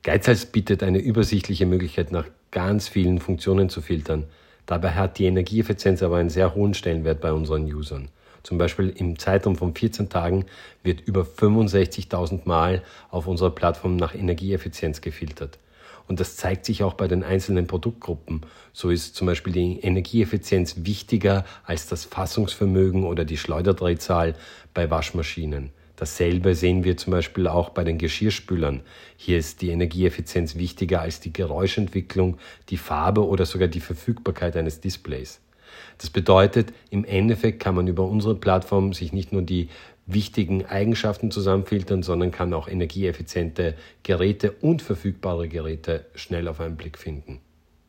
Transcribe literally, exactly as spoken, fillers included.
Geizhals bietet eine übersichtliche Möglichkeit, nach ganz vielen Funktionen zu filtern. Dabei hat die Energieeffizienz aber einen sehr hohen Stellenwert bei unseren Usern. Zum Beispiel im Zeitraum von vierzehn Tagen wird über fünfundsechzigtausend Mal auf unserer Plattform nach Energieeffizienz gefiltert. Und das zeigt sich auch bei den einzelnen Produktgruppen. So ist zum Beispiel die Energieeffizienz wichtiger als das Fassungsvermögen oder die Schleuderdrehzahl bei Waschmaschinen. Dasselbe sehen wir zum Beispiel auch bei den Geschirrspülern. Hier ist die Energieeffizienz wichtiger als die Geräuschentwicklung, die Farbe oder sogar die Verfügbarkeit eines Displays. Das bedeutet, im Endeffekt kann man über unsere Plattform sich nicht nur die wichtigen Eigenschaften zusammenfiltern, sondern kann auch energieeffiziente Geräte und verfügbare Geräte schnell auf einen Blick finden.